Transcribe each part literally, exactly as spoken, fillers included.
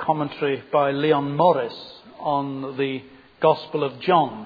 commentary by Leon Morris on the Gospel of John.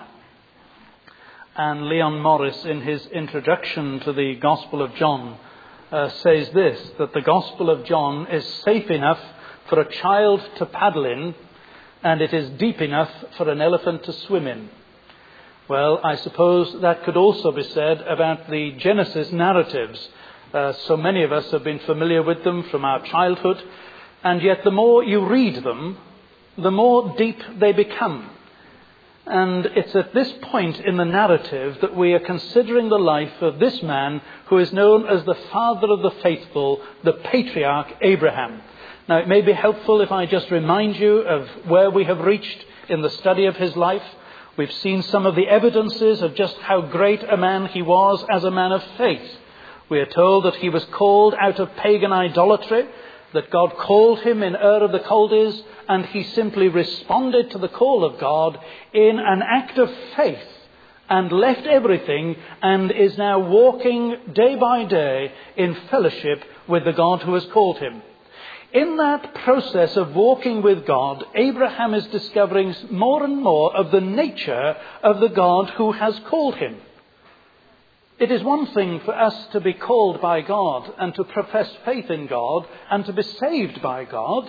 And Leon Morris, in his introduction to the Gospel of John, uh, says this, that the Gospel of John is safe enough for a child to paddle in, and it is deep enough for an elephant to swim in. Well, I suppose that could also be said about the Genesis narratives. Uh, so many of us have been familiar with them from our childhood, and yet the more you read them, the more deep they become. And it's at this point in the narrative that we are considering the life of this man who is known as the father of the faithful, the patriarch Abraham. Now, it may be helpful if I just remind you of where we have reached in the study of his life. We've seen some of the evidences of just how great a man he was as a man of faith. We are told that he was called out of pagan idolatry, that God called him in Ur of the Chaldees, and he simply responded to the call of God in an act of faith and left everything and is now walking day by day in fellowship with the God who has called him. In that process of walking with God, Abraham is discovering more and more of the nature of the God who has called him. It is one thing for us to be called by God and to profess faith in God and to be saved by God.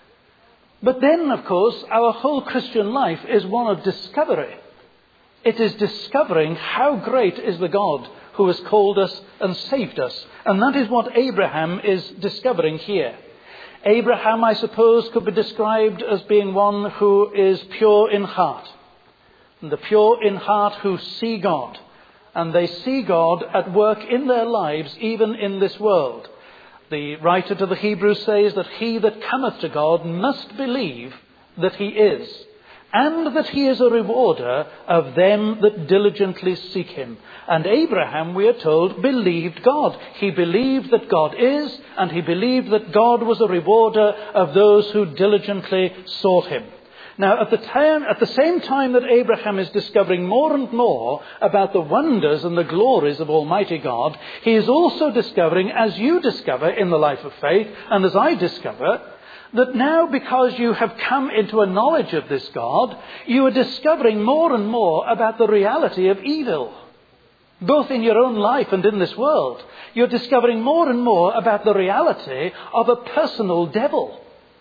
But then, of course, our whole Christian life is one of discovery. It is discovering how great is the God who has called us and saved us. And that is what Abraham is discovering here. Abraham, I suppose, could be described as being one who is pure in heart. And the pure in heart who see God. And they see God at work in their lives, even in this world. The writer to the Hebrews says that he that cometh to God must believe that he is, and that he is a rewarder of them that diligently seek him. And Abraham, we are told, believed God. He believed that God is, and he believed that God was a rewarder of those who diligently sought him. Now, at the time, at the same time that Abraham is discovering more and more about the wonders and the glories of Almighty God, he is also discovering, as you discover in the life of faith, and as I discover, that now because you have come into a knowledge of this God, you are discovering more and more about the reality of evil. Both in your own life and in this world, you're discovering more and more about the reality of a personal devil.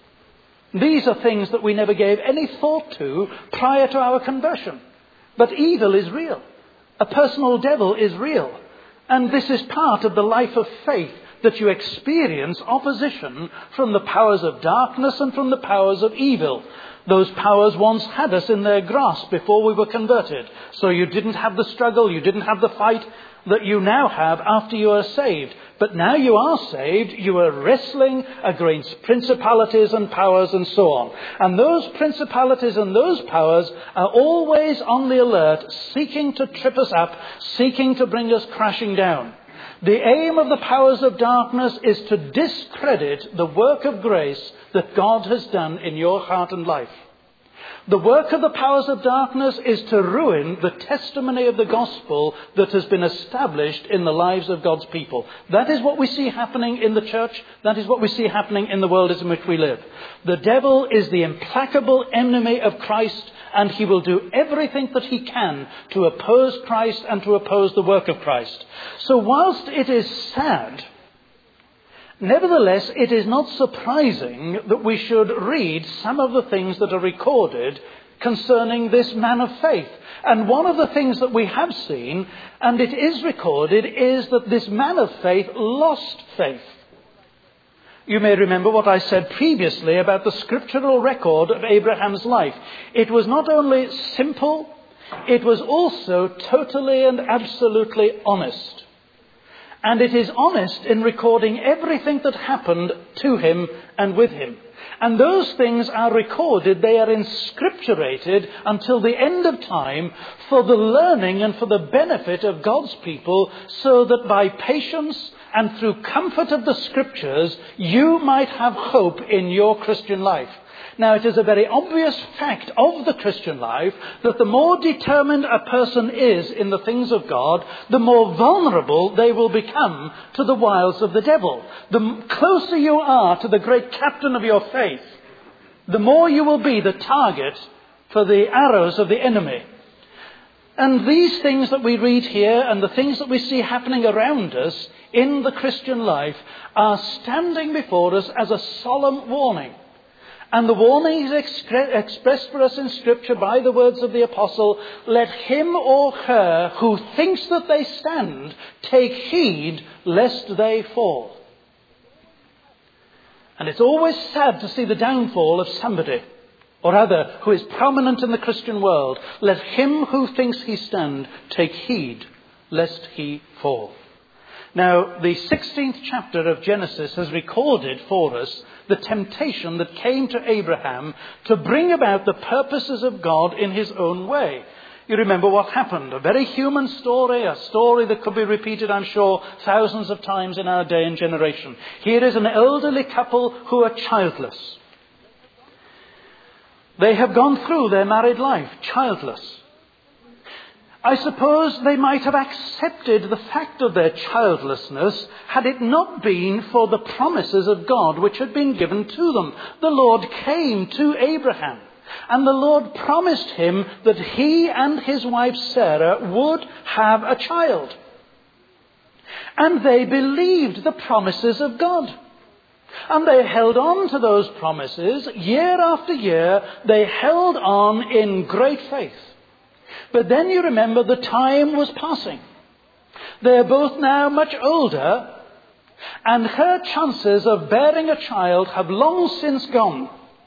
These are things that we never gave any thought to prior to our conversion. But evil is real. A personal devil is real. And this is part of the life of faith, that you experience opposition from the powers of darkness and from the powers of evil. Those powers once had us in their grasp before we were converted. So you didn't have the struggle, you didn't have the fight that you now have after you are saved. But now you are saved, you are wrestling against principalities and powers and so on. And those principalities and those powers are always on the alert, seeking to trip us up, seeking to bring us crashing down. The aim of the powers of darkness is to discredit the work of grace that God has done in your heart and life. The work of the powers of darkness is to ruin the testimony of the gospel that has been established in the lives of God's people. That is what we see happening in the church. That is what we see happening in the world in which we live. The devil is the implacable enemy of Christ, and he will do everything that he can to oppose Christ and to oppose the work of Christ. So whilst it is sad, nevertheless, it is not surprising that we should read some of the things that are recorded concerning this man of faith. And one of the things that we have seen, and it is recorded, is that this man of faith lost faith. You may remember what I said previously about the scriptural record of Abraham's life. It was not only simple, it was also totally and absolutely honest. And it is honest in recording everything that happened to him and with him. And those things are recorded, they are inscripturated until the end of time for the learning and for the benefit of God's people, so that by patience and through comfort of the scriptures, you might have hope in your Christian life. Now, it is a very obvious fact of the Christian life that the more determined a person is in the things of God, the more vulnerable they will become to the wiles of the devil. The closer you are to the great captain of your faith, the more you will be the target for the arrows of the enemy. And these things that we read here and the things that we see happening around us in the Christian life are standing before us as a solemn warning. And the warning is excre- expressed for us in Scripture by the words of the Apostle, let him or her who thinks that they stand take heed lest they fall. And it's always sad to see the downfall of somebody or other who is prominent in the Christian world. Let him who thinks he stand take heed lest he fall. Now, the sixteenth chapter of Genesis has recorded for us the temptation that came to Abraham to bring about the purposes of God in his own way. You remember what happened. A very human story, a story that could be repeated, I'm sure, thousands of times in our day and generation. Here is an elderly couple who are childless. They have gone through their married life childless. I suppose they might have accepted the fact of their childlessness had it not been for the promises of God which had been given to them. The Lord came to Abraham, and the Lord promised him that he and his wife Sarah would have a child. And they believed the promises of God. And they held on to those promises year after year. They held on in great faith. But then you remember the time was passing. They're both now much older, and her chances of bearing a child have long since gone.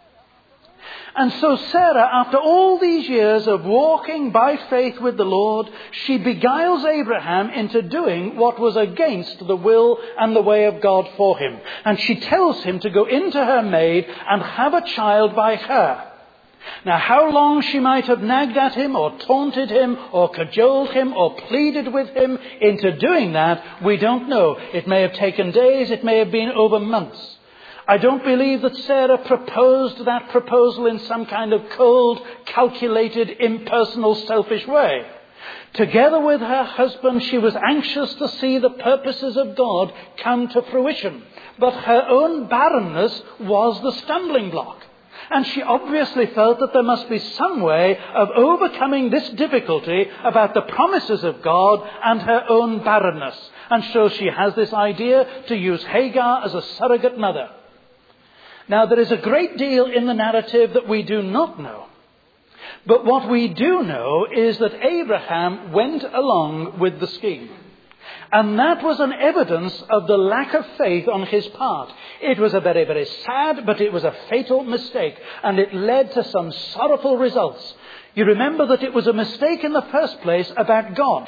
And so Sarah, after all these years of walking by faith with the Lord, she beguiles Abraham into doing what was against the will and the way of God for him. And she tells him to go into her maid and have a child by her. Now, how long she might have nagged at him or taunted him or cajoled him or pleaded with him into doing that, we don't know. It may have taken days, it may have been over months. I don't believe that Sarah proposed that proposal in some kind of cold, calculated, impersonal, selfish way. Together with her husband, she was anxious to see the purposes of God come to fruition. But her own barrenness was the stumbling block. And she obviously felt that there must be some way of overcoming this difficulty about the promises of God and her own barrenness. And so she has this idea to use Hagar as a surrogate mother. Now, there is a great deal in the narrative that we do not know. But what we do know is that Abraham went along with the scheme. And that was an evidence of the lack of faith on his part. It was a very, very sad, but it was a fatal mistake. And it led to some sorrowful results. You remember that it was a mistake in the first place about God.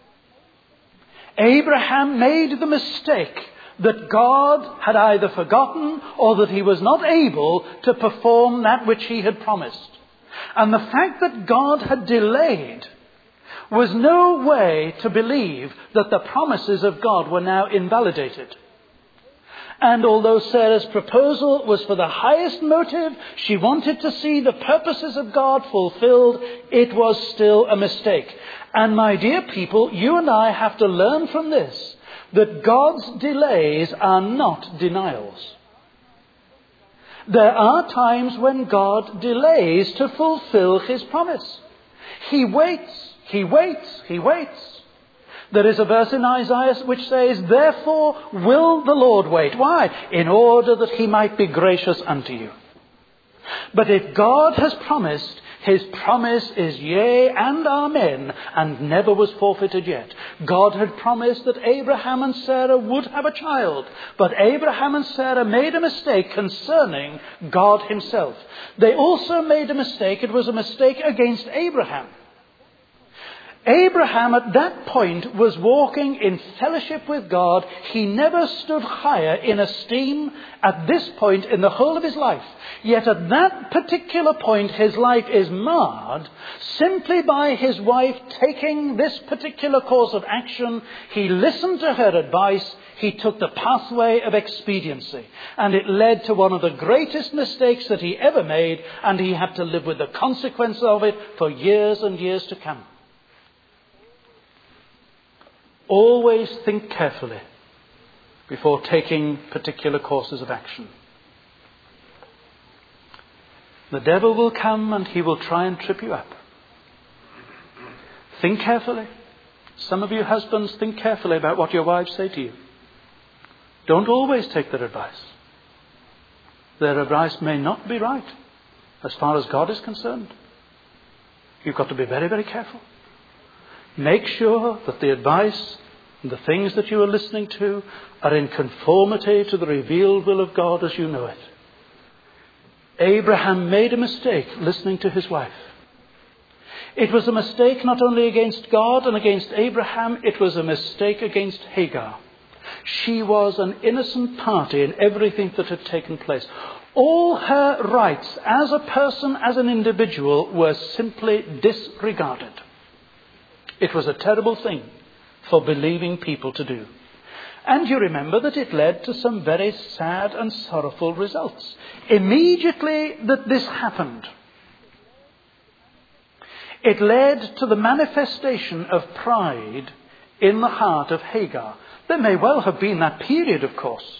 Abraham made the mistake that God had either forgotten or that he was not able to perform that which he had promised. And the fact that God had delayed was no way to believe that the promises of God were now invalidated. And although Sarah's proposal was for the highest motive, she wanted to see the purposes of God fulfilled, it was still a mistake. And my dear people, you and I have to learn from this that God's delays are not denials. There are times when God delays to fulfill his promise. He waits. He waits, he waits. There is a verse in Isaiah which says, therefore will the Lord wait. Why? In order that he might be gracious unto you. But if God has promised, his promise is yea and amen, and never was forfeited yet. God had promised that Abraham and Sarah would have a child, but Abraham and Sarah made a mistake concerning God himself. They also made a mistake. It was a mistake against Abraham. Abraham at that point was walking in fellowship with God. He never stood higher in esteem at this point in the whole of his life. Yet at that particular point his life is marred simply by his wife taking this particular course of action. He listened to her advice. He took the pathway of expediency. And it led to one of the greatest mistakes that he ever made, and he had to live with the consequence of it for years and years to come. Always think carefully before taking particular courses of action. The devil will come and he will try and trip you up. Think carefully. Some of you husbands, think carefully about what your wives say to you. Don't always take their advice. Their advice may not be right as far as God is concerned. You've got to be very, very careful. Make sure that the advice and the things that you are listening to are in conformity to the revealed will of God as you know it. Abraham made a mistake listening to his wife. It was a mistake not only against God and against Abraham, it was a mistake against Hagar. She was an innocent party in everything that had taken place. All her rights as a person, as an individual, were simply disregarded. It was a terrible thing for believing people to do. And you remember that it led to some very sad and sorrowful results. Immediately that this happened, it led to the manifestation of pride in the heart of Hagar. There may well have been that period, of course.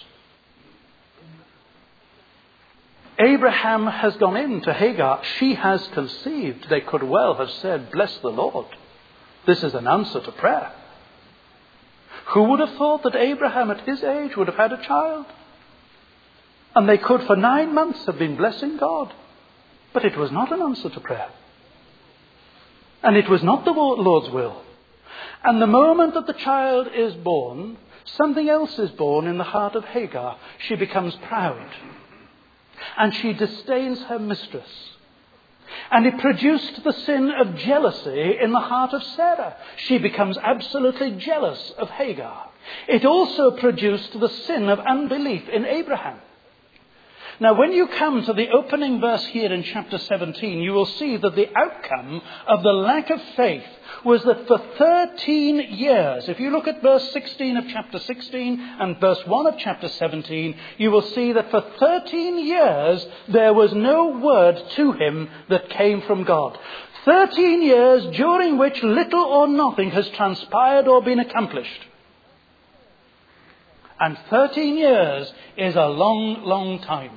Abraham has gone in to Hagar. She has conceived. They could well have said, "Bless the Lord. This is an answer to prayer." Who would have thought that Abraham at his age would have had a child? And they could for nine months have been blessing God. But it was not an answer to prayer. And it was not the Lord's will. And the moment that the child is born, something else is born in the heart of Hagar. She becomes proud. And she disdains her mistress. And it produced the sin of jealousy in the heart of Sarah. She becomes absolutely jealous of Hagar. It also produced the sin of unbelief in Abraham. Now, when you come to the opening verse here in chapter seventeen, you will see that the outcome of the lack of faith was that for thirteen years, if you look at verse sixteen of chapter sixteen and verse one of chapter seventeen, you will see that for thirteen years there was no word to him that came from God. thirteen years during which little or nothing has transpired or been accomplished. And thirteen years is a long, long time.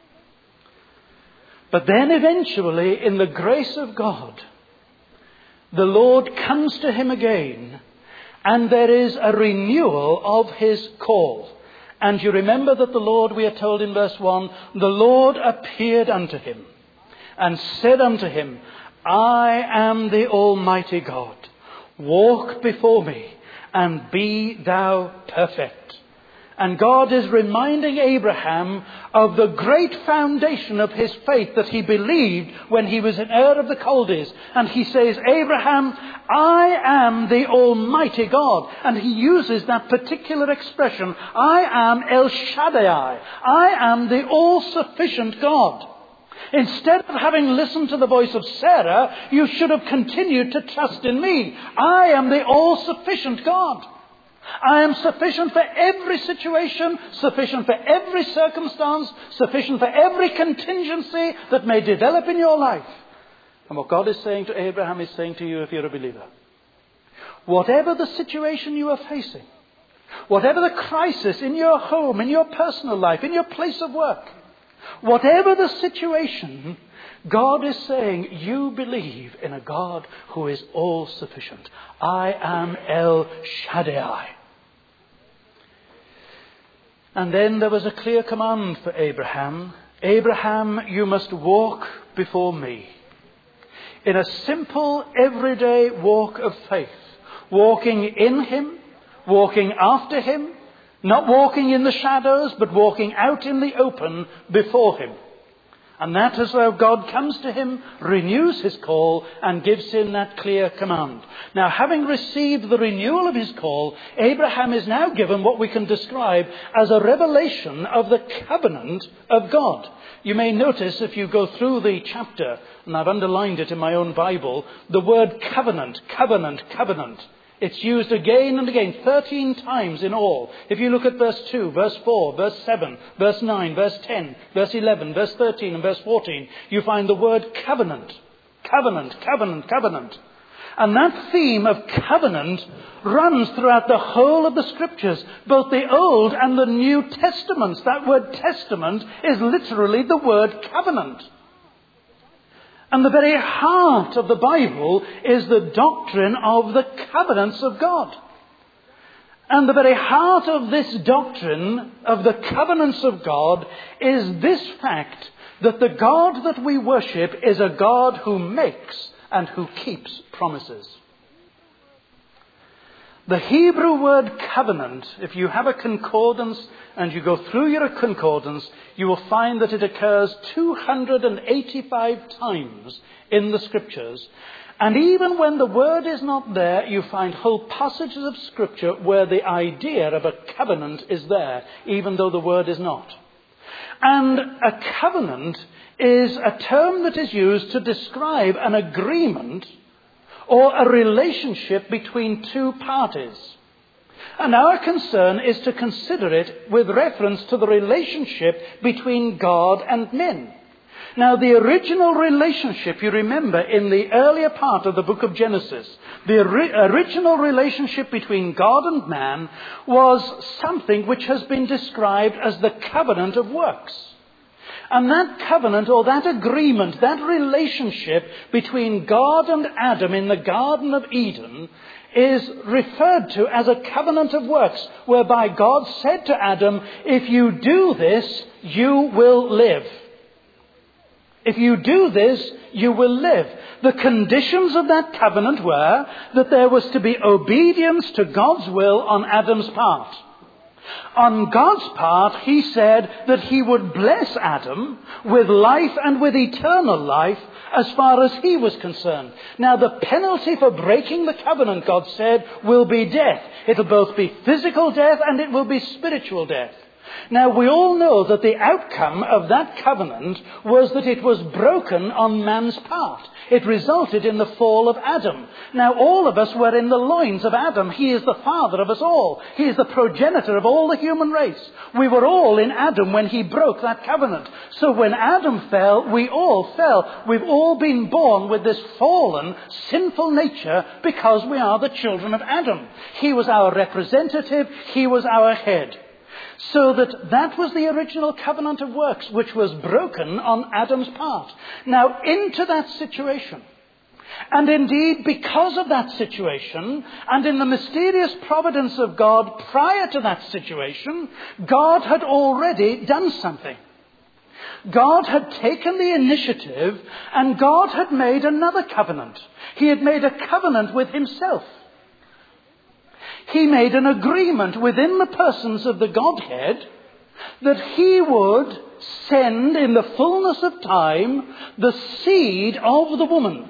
But then eventually, in the grace of God, the Lord comes to him again, and there is a renewal of his call. And you remember that the Lord, we are told in verse one, the Lord appeared unto him and said unto him, "I am the Almighty God. Walk before me and be thou perfect." And God is reminding Abraham of the great foundation of his faith that he believed when he was in Ur of the Chaldees. And he says, "Abraham, I am the Almighty God." And he uses that particular expression, "I am El Shaddai. I am the all-sufficient God." Instead of having listened to the voice of Sarah, you should have continued to trust in me. I am the all-sufficient God. I am sufficient for every situation, sufficient for every circumstance, sufficient for every contingency that may develop in your life. And what God is saying to Abraham is saying to you if you're a believer. Whatever the situation you are facing, whatever the crisis in your home, in your personal life, in your place of work, whatever the situation, God is saying, you believe in a God who is all-sufficient. I am El Shaddai. And then there was a clear command for Abraham. Abraham, you must walk before me. In a simple, everyday walk of faith. Walking in him, walking after him, not walking in the shadows, but walking out in the open before him. And that is how God comes to him, renews his call, and gives him that clear command. Now, having received the renewal of his call, Abraham is now given what we can describe as a revelation of the covenant of God. You may notice if you go through the chapter, and I've underlined it in my own Bible, the word covenant, covenant, covenant. It's used again and again, thirteen times in all. If you look at verse two, verse four, verse seven, verse nine, verse ten, verse eleven, verse thirteen and verse fourteen, you find the word covenant. Covenant, covenant, covenant. And that theme of covenant runs throughout the whole of the Scriptures, both the Old and the New Testaments. That word testament is literally the word covenant. And the very heart of the Bible is the doctrine of the covenants of God. And the very heart of this doctrine of the covenants of God is this fact, that the God that we worship is a God who makes and who keeps promises. The Hebrew word covenant, if you have a concordance and you go through your concordance, you will find that it occurs two hundred eighty-five times in the Scriptures. And even when the word is not there, you find whole passages of Scripture where the idea of a covenant is there, even though the word is not. And a covenant is a term that is used to describe an agreement or a relationship between two parties. And our concern is to consider it with reference to the relationship between God and men. Now, the original relationship, you remember, in the earlier part of the book of Genesis, the ori- original relationship between God and man was something which has been described as the covenant of works. And that covenant, or that agreement, that relationship between God and Adam in the Garden of Eden is referred to as a covenant of works, whereby God said to Adam, if you do this, you will live. If you do this, you will live. The conditions of that covenant were that there was to be obedience to God's will on Adam's part. On God's part, he said that he would bless Adam with life and with eternal life as far as he was concerned. Now, the penalty for breaking the covenant, God said, will be death. It'll both be physical death and it will be spiritual death. Now, we all know that the outcome of that covenant was that it was broken on man's part. It resulted in the fall of Adam. Now, all of us were in the loins of Adam. He is the father of us all. He is the progenitor of all the human race. We were all in Adam when he broke that covenant. So when Adam fell, we all fell. We've all been born with this fallen, sinful nature because we are the children of Adam. He was our representative. He was our head. So that that was the original covenant of works, which was broken on Adam's part. Now, into that situation, and indeed because of that situation, and in the mysterious providence of God prior to that situation, God had already done something. God had taken the initiative, and God had made another covenant. He had made a covenant with himself. He made an agreement within the persons of the Godhead that he would send in the fullness of time the seed of the woman.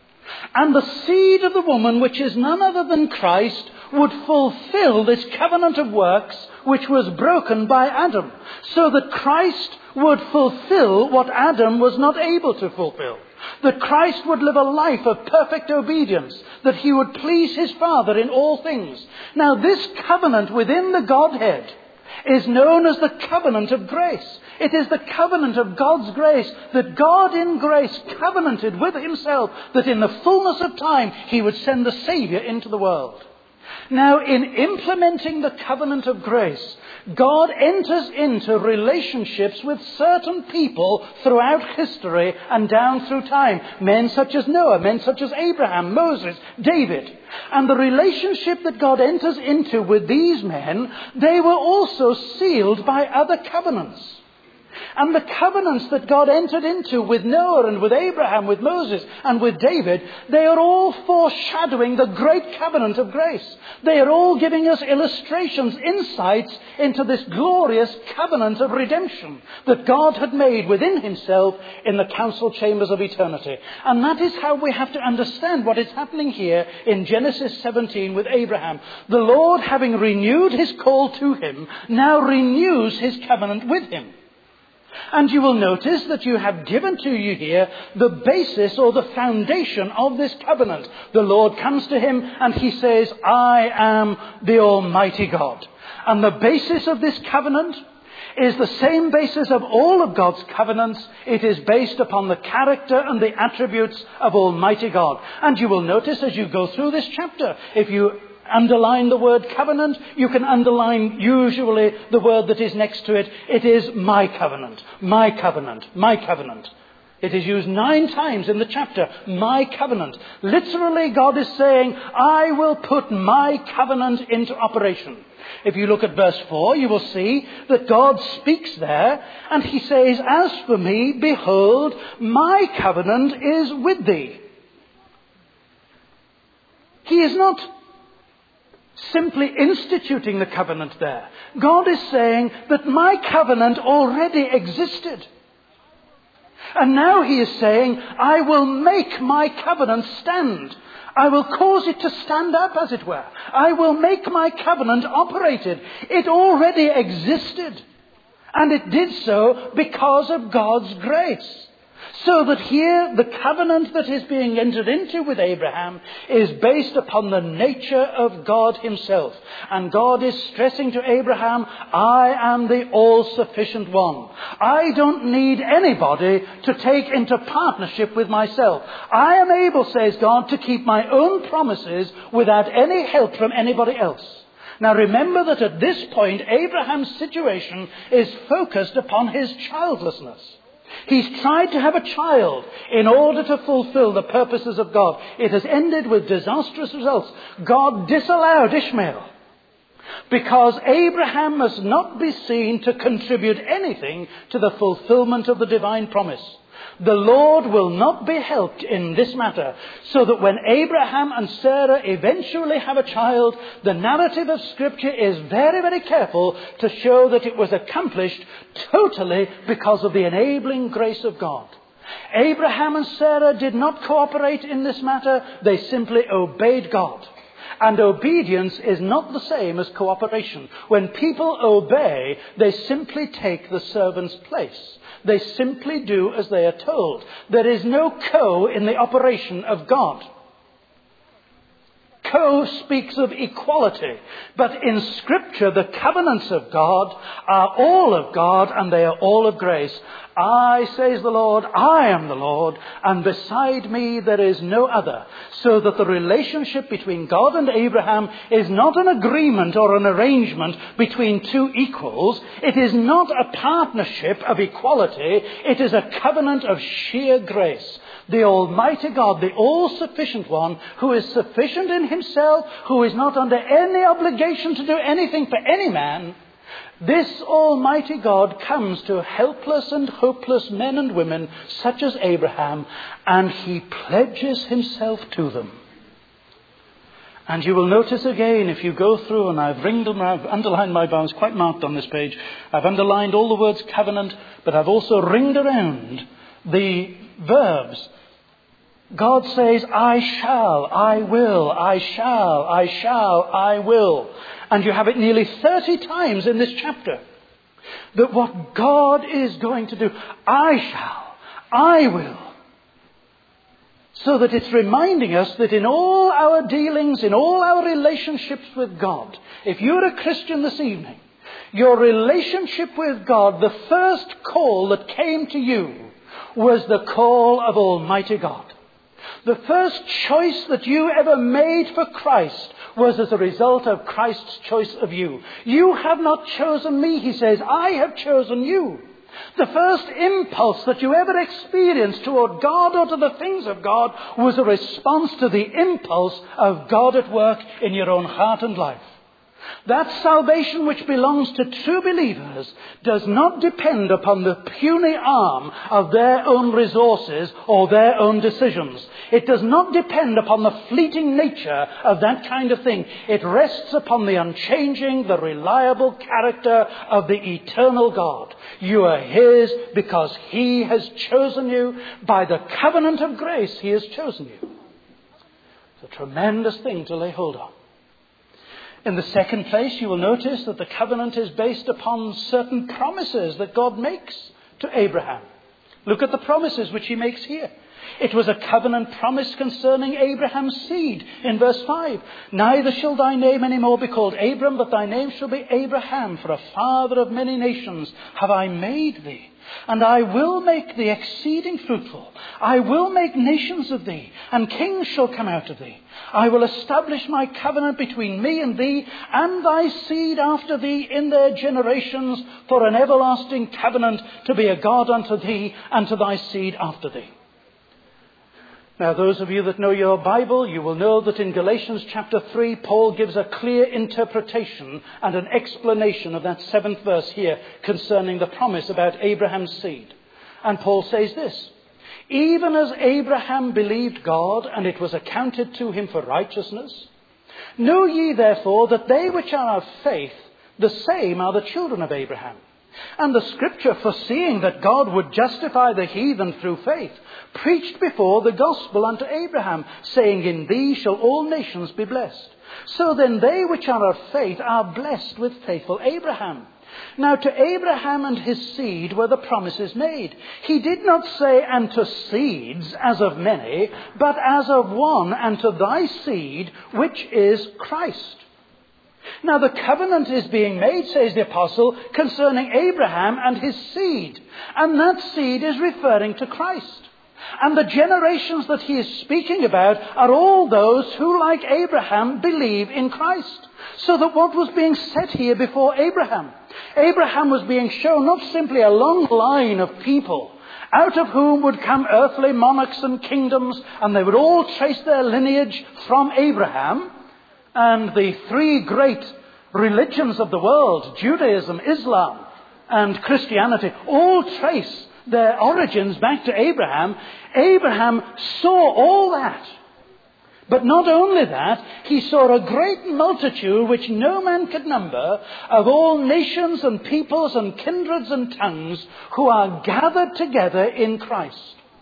And the seed of the woman, which is none other than Christ, would fulfill this covenant of works which was broken by Adam. So that Christ would fulfill what Adam was not able to fulfill. That Christ would live a life of perfect obedience. That he would please his Father in all things. Now, this covenant within the Godhead is known as the covenant of grace. It is the covenant of God's grace, that God in grace covenanted with himself that in the fullness of time he would send the Saviour into the world. Now, in implementing the covenant of grace, God enters into relationships with certain people throughout history and down through time. Men such as Noah, men such as Abraham, Moses, David. And the relationship that God enters into with these men, they were also sealed by other covenants. And the covenants that God entered into with Noah and with Abraham, with Moses and with David, they are all foreshadowing the great covenant of grace. They are all giving us illustrations, insights into this glorious covenant of redemption that God had made within himself in the council chambers of eternity. And that is how we have to understand what is happening here in Genesis seventeen with Abraham. The Lord, having renewed his call to him, now renews his covenant with him. And you will notice that you have given to you here the basis or the foundation of this covenant. The Lord comes to him and he says, I am the Almighty God. And the basis of this covenant is the same basis of all of God's covenants. It is based upon the character and the attributes of Almighty God. And you will notice as you go through this chapter, if you underline the word covenant, you can underline usually the word that is next to it. It is my covenant, my covenant, my covenant. It is used nine times in the chapter, my covenant. Literally, God is saying, I will put my covenant into operation. If you look at verse four, you will see that God speaks there, and he says, as for me, behold, my covenant is with thee. He is not simply instituting the covenant there. God is saying that my covenant already existed. And now he is saying, I will make my covenant stand. I will cause it to stand up, as it were. I will make my covenant operated. It already existed. And it did so because of God's grace. So that here, the covenant that is being entered into with Abraham is based upon the nature of God himself. And God is stressing to Abraham, I am the all-sufficient one. I don't need anybody to take into partnership with myself. I am able, says God, to keep my own promises without any help from anybody else. Now remember that at this point, Abraham's situation is focused upon his childlessness. He's tried to have a child in order to fulfill the purposes of God. It has ended with disastrous results. God disallowed Ishmael because Abraham must not be seen to contribute anything to the fulfillment of the divine promise. The Lord will not be helped in this matter, so that when Abraham and Sarah eventually have a child, the narrative of Scripture is very, very careful to show that it was accomplished totally because of the enabling grace of God. Abraham and Sarah did not cooperate in this matter. They simply obeyed God. And obedience is not the same as cooperation. When people obey, they simply take the servant's place. They simply do as they are told. There is no co in the operation of God. Co speaks of equality, but in Scripture the covenants of God are all of God, and they are all of grace. I, says the Lord, I am the Lord, and beside me there is no other. So that the relationship between God and Abraham is not an agreement or an arrangement between two equals. It is not a partnership of equality. It is a covenant of sheer grace. The Almighty God, the all-sufficient one, who is sufficient in himself, who is not under any obligation to do anything for any man, this Almighty God comes to helpless and hopeless men and women such as Abraham, and he pledges himself to them. And you will notice again, if you go through, and I've, ringed, I've underlined my vows, quite marked on this page, I've underlined all the words covenant, but I've also ringed around the verbs. God says, I shall, I will, I shall, I shall, I will. And you have it nearly thirty times in this chapter. That what God is going to do, I shall, I will. So that it's reminding us that in all our dealings, in all our relationships with God, if you're a Christian this evening, your relationship with God, the first call that came to you was the call of Almighty God. The first choice that you ever made for Christ was as a result of Christ's choice of you. You have not chosen me, he says, I have chosen you. The first impulse that you ever experienced toward God or to the things of God was a response to the impulse of God at work in your own heart and life. That salvation which belongs to true believers does not depend upon the puny arm of their own resources or their own decisions. It does not depend upon the fleeting nature of that kind of thing. It rests upon the unchanging, the reliable character of the eternal God. You are his because he has chosen you. By the covenant of grace, he has chosen you. It's a tremendous thing to lay hold of. In the second place, you will notice that the covenant is based upon certain promises that God makes to Abraham. Look at the promises which he makes here. It was a covenant promise concerning Abraham's seed in verse five. Neither shall thy name any more be called Abram, but thy name shall be Abraham, for a father of many nations have I made thee. And I will make thee exceeding fruitful. I will make nations of thee, and kings shall come out of thee. I will establish my covenant between me and thee, and thy seed after thee in their generations, for an everlasting covenant, to be a God unto thee, and to thy seed after thee. Now, those of you that know your Bible, you will know that in Galatians chapter three, Paul gives a clear interpretation and an explanation of that seventh verse here concerning the promise about Abraham's seed. And Paul says this: even as Abraham believed God, and it was accounted to him for righteousness, know ye therefore that they which are of faith, the same are the children of Abraham. And the scripture, foreseeing that God would justify the heathen through faith, preached before the gospel unto Abraham, saying, in thee shall all nations be blessed. So then they which are of faith are blessed with faithful Abraham. Now to Abraham and his seed were the promises made. He did not say, and to seeds as of many, but as of one, and to thy seed, which is Christ. Now the covenant is being made, says the apostle, concerning Abraham and his seed. And that seed is referring to Christ. And the generations that he is speaking about are all those who, like Abraham, believe in Christ. So that what was being set here before Abraham? Abraham was being shown not simply a long line of people, out of whom would come earthly monarchs and kingdoms, and they would all trace their lineage from Abraham. And the three great religions of the world, Judaism, Islam, and Christianity, all trace their origins back to Abraham. Abraham saw all that. But not only that, he saw a great multitude which no man could number, of all nations and peoples and kindreds and tongues, who are gathered together in Christ.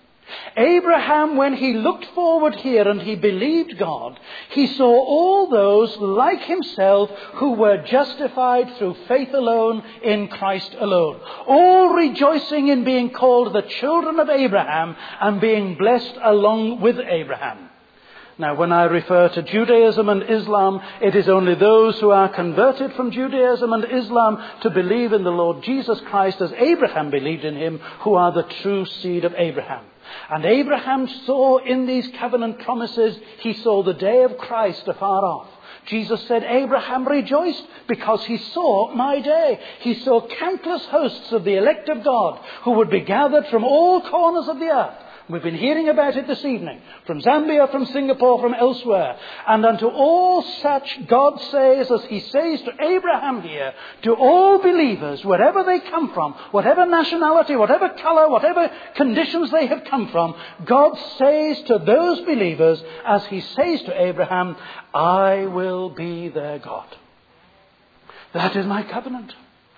Abraham, when he looked forward here and he believed God, he saw all those like himself who were justified through faith alone in Christ alone, all rejoicing in being called the children of Abraham and being blessed along with Abraham. Now, when I refer to Judaism and Islam, it is only those who are converted from Judaism and Islam to believe in the Lord Jesus Christ as Abraham believed in him, who are the true seed of Abraham. And Abraham saw in these covenant promises, he saw the day of Christ afar off. Jesus said, Abraham rejoiced because he saw my day. He saw countless hosts of the elect of God who would be gathered from all corners of the earth. We've been hearing about it this evening, from Zambia, from Singapore, from elsewhere. And unto all such, God says, as he says to Abraham here, to all believers, wherever they come from, whatever nationality, whatever color, whatever conditions they have come from, God says to those believers, as he says to Abraham, I will be their God. That is my covenant.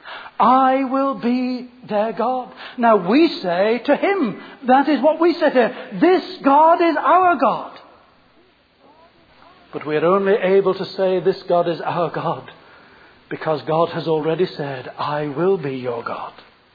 I will be their God. Now we say to him, that is what we say to him, this God is our God. But we are only able to say this God is our God because God has already said, I will be your God.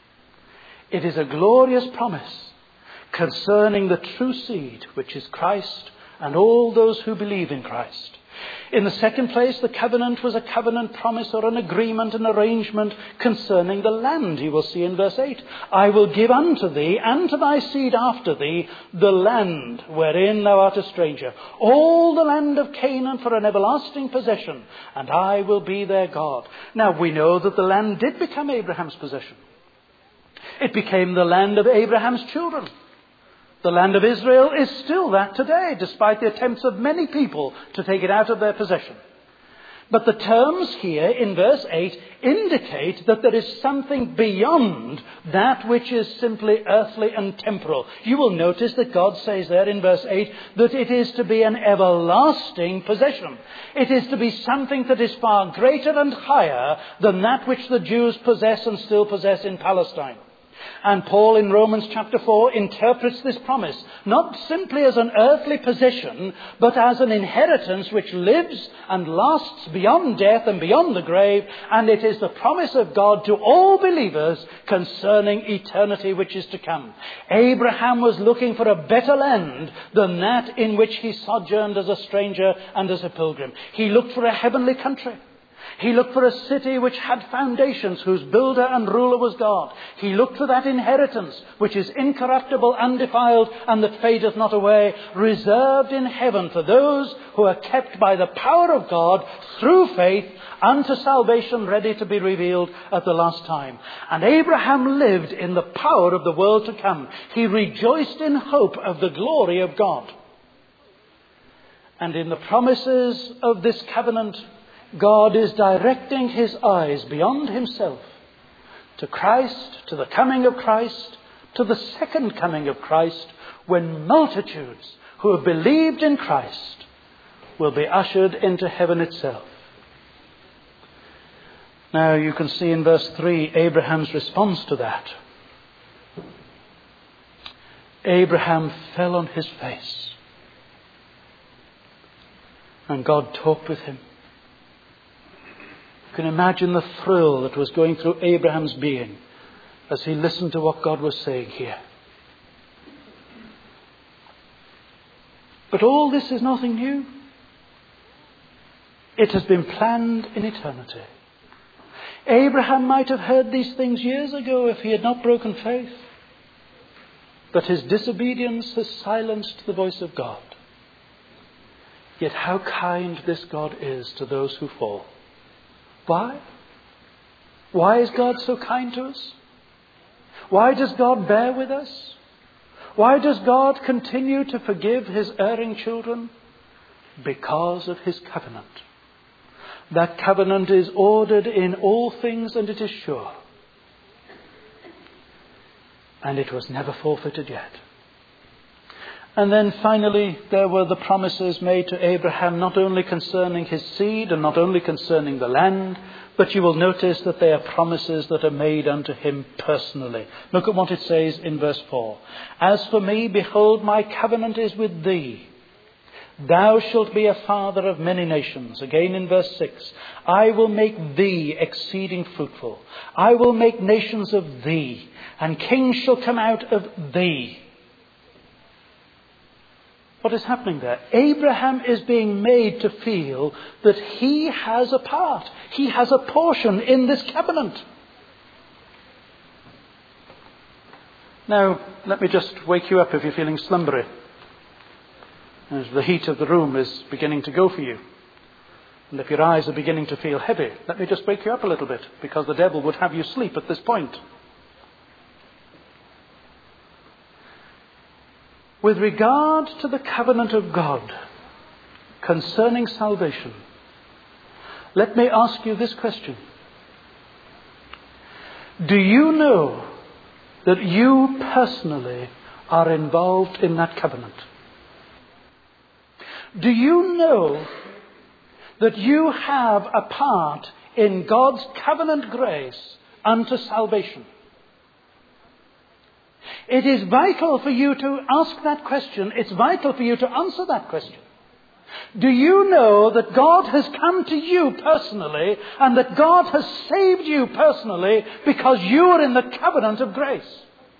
It is a glorious promise concerning the true seed, which is Christ and all those who believe in Christ. In the second place, the covenant was a covenant promise or an agreement, an arrangement concerning the land. You will see in verse eight, I will give unto thee and to thy seed after thee the land wherein thou art a stranger, all the land of Canaan for an everlasting possession, and I will be their God. Now we know that the land did become Abraham's possession. It became the land of Abraham's children. The land of Israel is still that today, despite the attempts of many people to take it out of their possession. But the terms here in verse eight indicate that there is something beyond that which is simply earthly and temporal. You will notice that God says there in verse eight that it is to be an everlasting possession. It is to be something that is far greater and higher than that which the Jews possess and still possess in Palestine. And Paul in Romans chapter four interprets this promise not simply as an earthly possession, but as an inheritance which lives and lasts beyond death and beyond the grave. And it is the promise of God to all believers concerning eternity which is to come. Abraham was looking for a better land than that in which he sojourned as a stranger and as a pilgrim. He looked for a heavenly country. He looked for a city which had foundations, whose builder and ruler was God. He looked for that inheritance which is incorruptible, undefiled, and that fadeth not away, reserved in heaven for those who are kept by the power of God through faith unto salvation, ready to be revealed at the last time. And Abraham lived in the power of the world to come. He rejoiced in hope of the glory of God. And in the promises of this covenant, God is directing his eyes beyond himself to Christ, to the coming of Christ, to the second coming of Christ, when multitudes who have believed in Christ will be ushered into heaven itself. Now you can see in verse three Abraham's response to that. Abraham fell on his face, and God talked with him. You can imagine the thrill that was going through Abraham's being as he listened to what God was saying here. But all this is nothing new. It has been planned in eternity. Abraham might have heard these things years ago if he had not broken faith. But his disobedience has silenced the voice of God. Yet how kind this God is to those who fall. Why? Why is God so kind to us? Why does God bear with us? Why does God continue to forgive his erring children? Because of his covenant. That covenant is ordered in all things, and it is sure. And it was never forfeited yet. And then finally, there were the promises made to Abraham, not only concerning his seed and not only concerning the land, but you will notice that they are promises that are made unto him personally. Look at what it says in verse four. As for me, behold, my covenant is with thee. Thou shalt be a father of many nations. Again in verse six. I will make thee exceeding fruitful. I will make nations of thee, and kings shall come out of thee. What is happening there? Abraham is being made to feel that he has a part. He has a portion in this covenant. Now, let me just wake you up if you're feeling slumbery, as the heat of the room is beginning to go for you. And if your eyes are beginning to feel heavy, let me just wake you up a little bit, because the devil would have you sleep at this point. With regard to the covenant of God concerning salvation, let me ask you this question. Do you know that you personally are involved in that covenant? Do you know that you have a part in God's covenant grace unto salvation? It is vital for you to ask that question. It's vital for you to answer that question. Do you know that God has come to you personally, and that God has saved you personally because you are in the covenant of grace?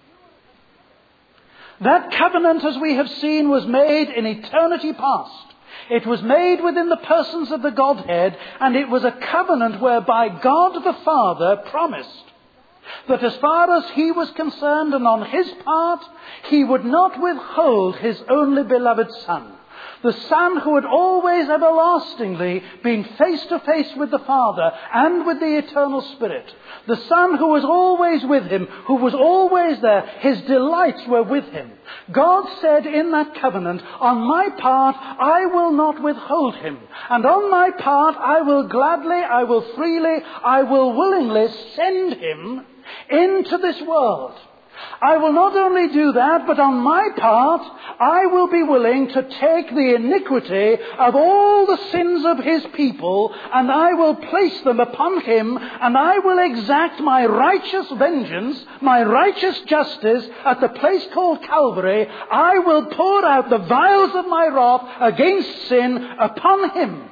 That covenant, as we have seen, was made in eternity past. It was made within the persons of the Godhead, and it was a covenant whereby God the Father promised that as far as he was concerned and on his part, he would not withhold his only beloved Son. The Son who had always everlastingly been face to face with the Father and with the eternal Spirit. The Son who was always with him, who was always there. His delights were with him. God said in that covenant, on my part, I will not withhold him. And on my part, I will gladly, I will freely, I will willingly send him into this world. I will not only do that, but on my part, I will be willing to take the iniquity of all the sins of his people, and I will place them upon him, and I will exact my righteous vengeance, my righteous justice at the place called Calvary. I will pour out the vials of my wrath against sin upon him.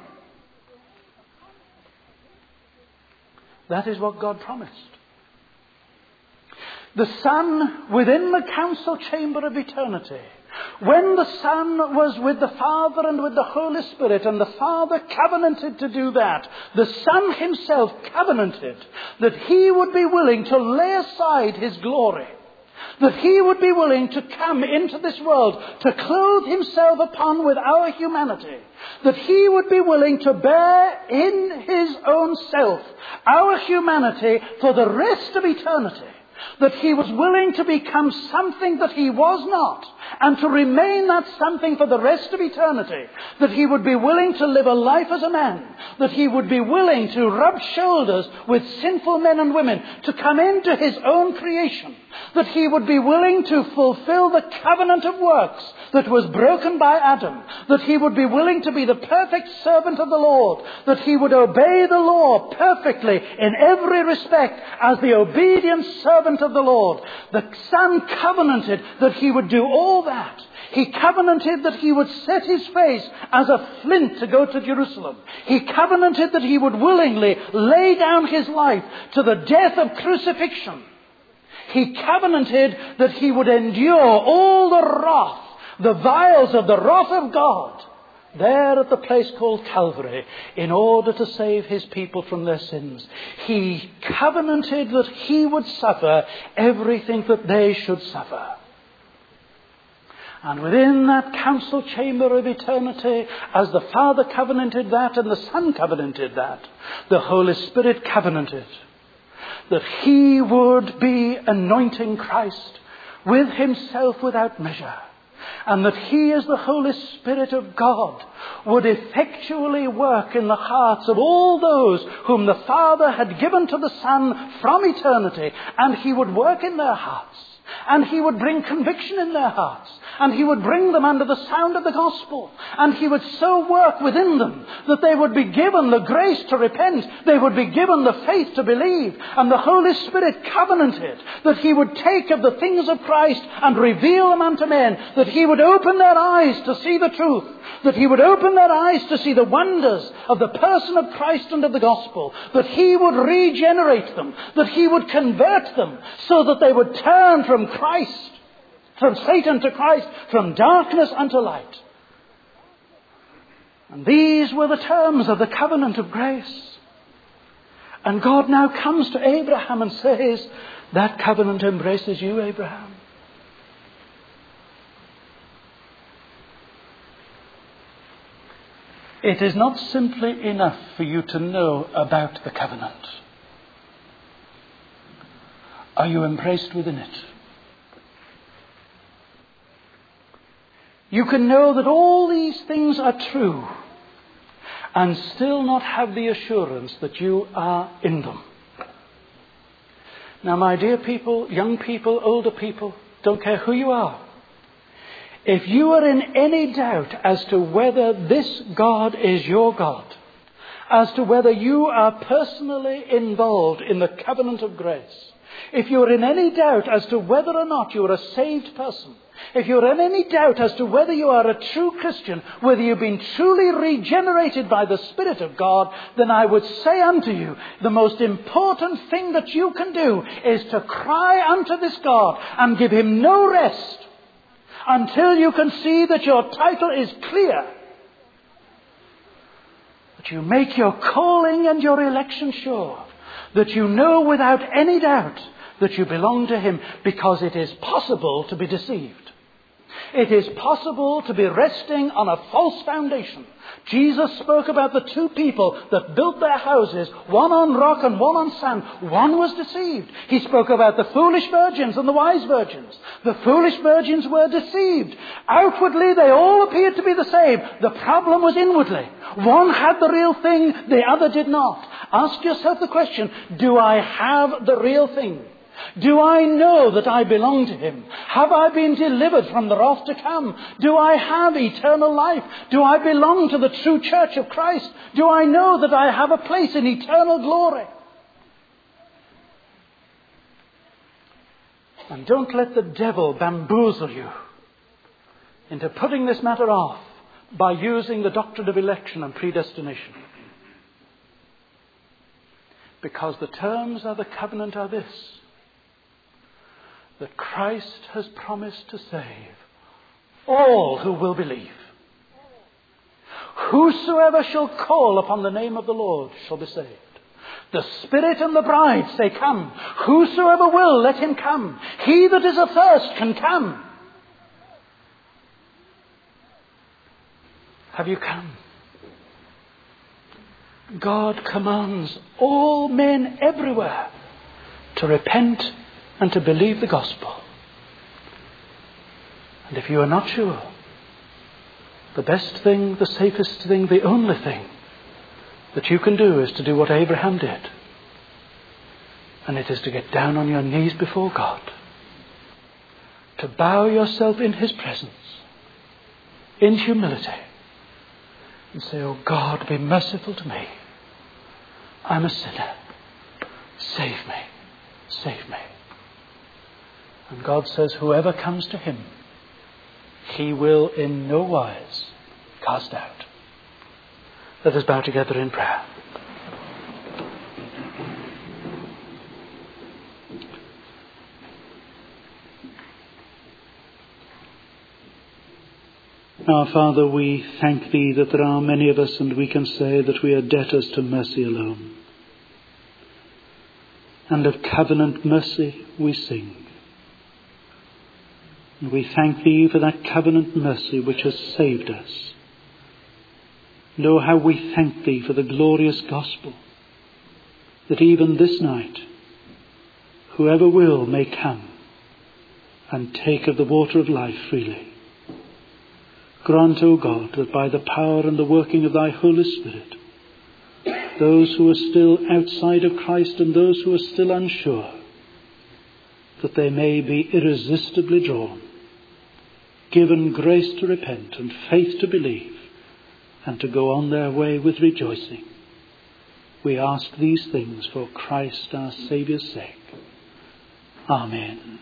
That is what God promised. The Son within the council chamber of eternity. When the Son was with the Father and with the Holy Spirit, and the Father covenanted to do that, the Son himself covenanted that he would be willing to lay aside his glory, that he would be willing to come into this world, to clothe himself upon with our humanity, that he would be willing to bear in his own self our humanity for the rest of eternity. That he was willing to become something that he was not, and to remain that something for the rest of eternity. That he would be willing to live a life as a man. That he would be willing to rub shoulders with sinful men and women, to come into his own creation. That he would be willing to fulfill the covenant of works that was broken by Adam. That he would be willing to be the perfect servant of the Lord. That he would obey the law perfectly in every respect as the obedient servant of the Lord. The Son covenanted that he would do all that. He covenanted that he would set his face as a flint to go to Jerusalem. He covenanted that he would willingly lay down his life to the death of crucifixion. He covenanted that he would endure all the wrath, the vials of the wrath of God, there at the place called Calvary, in order to save his people from their sins. He covenanted that he would suffer everything that they should suffer. And within that council chamber of eternity, as the Father covenanted that and the Son covenanted that, the Holy Spirit covenanted that he would be anointing Christ with himself without measure. And that he, as the Holy Spirit of God, would effectually work in the hearts of all those whom the Father had given to the Son from eternity. And he would work in their hearts. And he would bring conviction in their hearts. And he would bring them under the sound of the gospel. And he would so work within them that they would be given the grace to repent. They would be given the faith to believe. And the Holy Spirit covenanted that he would take of the things of Christ and reveal them unto men. That he would open their eyes to see the truth. That he would open their eyes to see the wonders of the person of Christ and of the gospel. That he would regenerate them. That he would convert them so that they would turn from Christ, from Satan to Christ, from darkness unto light. And these were the terms of the covenant of grace. And God now comes to Abraham and says, that covenant embraces you, Abraham. It is not simply enough for you to know about the covenant. Are you embraced within it? You can know that all these things are true and still not have the assurance that you are in them. Now, my dear people, young people, older people, don't care who you are. If you are in any doubt as to whether this God is your God, as to whether you are personally involved in the covenant of grace, if you are in any doubt as to whether or not you are a saved person, if you are in any doubt as to whether you are a true Christian, whether you've been truly regenerated by the Spirit of God, then I would say unto you, the most important thing that you can do is to cry unto this God and give him no rest until you can see that your title is clear. That you make your calling and your election sure. That you know without any doubt that you belong to him, because it is possible to be deceived. It is possible to be resting on a false foundation. Jesus spoke about the two people that built their houses, one on rock and one on sand. One was deceived. He spoke about the foolish virgins and the wise virgins. The foolish virgins were deceived. Outwardly, they all appeared to be the same. The problem was inwardly. One had the real thing, the other did not. Ask yourself the question, do I have the real thing? Do I know that I belong to him? Have I been delivered from the wrath to come? Do I have eternal life? Do I belong to the true church of Christ? Do I know that I have a place in eternal glory? And don't let the devil bamboozle you into putting this matter off by using the doctrine of election and predestination. Because the terms of the covenant are this: that Christ has promised to save all who will believe. Whosoever shall call upon the name of the Lord shall be saved. The Spirit and the bride say, come. Whosoever will, let him come. He that is athirst can come. Have you come? God commands all men everywhere to repent and to believe the gospel. And if you are not sure, the best thing, the safest thing, the only thing that you can do is to do what Abraham did. And it is to get down on your knees before God. To bow yourself in his presence in humility and say, oh God, be merciful to me. I'm a sinner. Save me. Save me. And God says, whoever comes to him, he will in no wise cast out. Let us bow together in prayer. Our Father, we thank thee that there are many of us, and we can say that we are debtors to mercy alone. And of covenant mercy we sing. And we thank thee for that covenant mercy which has saved us. And oh, how we thank thee for the glorious gospel, that even this night, whoever will may come and take of the water of life freely. Grant, O God, that by the power and the working of thy Holy Spirit, those who are still outside of Christ and those who are still unsure, that they may be irresistibly drawn, given grace to repent and faith to believe, and to go on their way with rejoicing. We ask these things for Christ our Saviour's sake. Amen.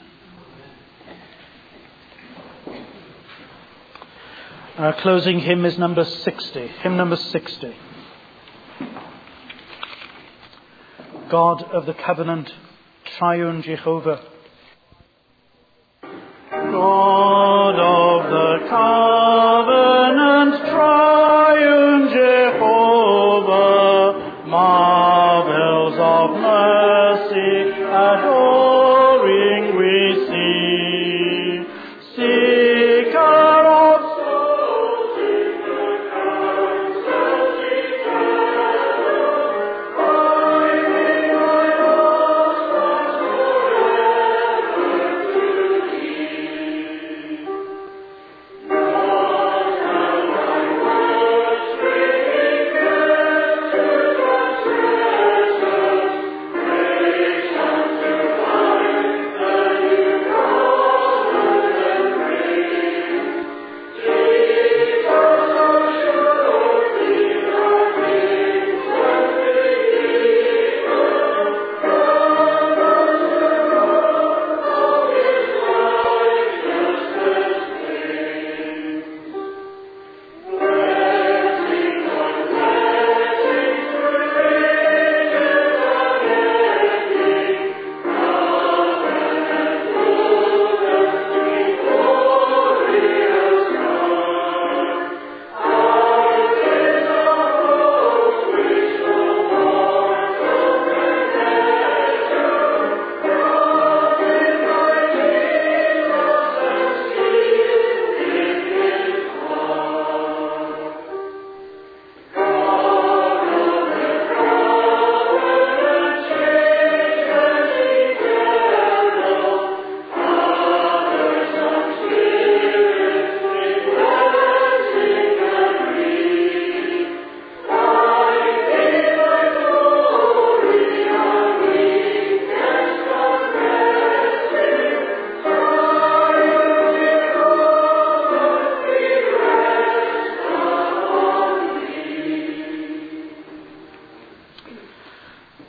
Our closing hymn is number sixty. Hymn number sixty. God of the covenant, triune Jehovah. God of the covenant, triune Jehovah, marvels of mercy adoring we see. Seeker of souls in the councils eternal, finding thy lost ones forever to thee.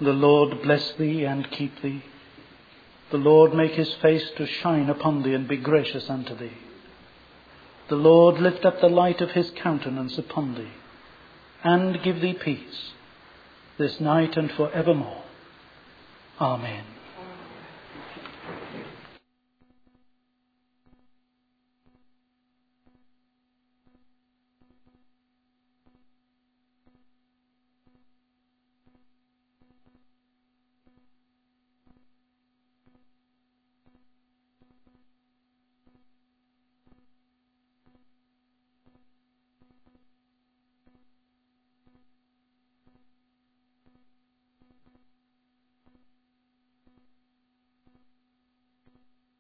The Lord bless thee and keep thee. The Lord make his face to shine upon thee and be gracious unto thee. The Lord lift up the light of his countenance upon thee and give thee peace, this night and for evermore. Amen.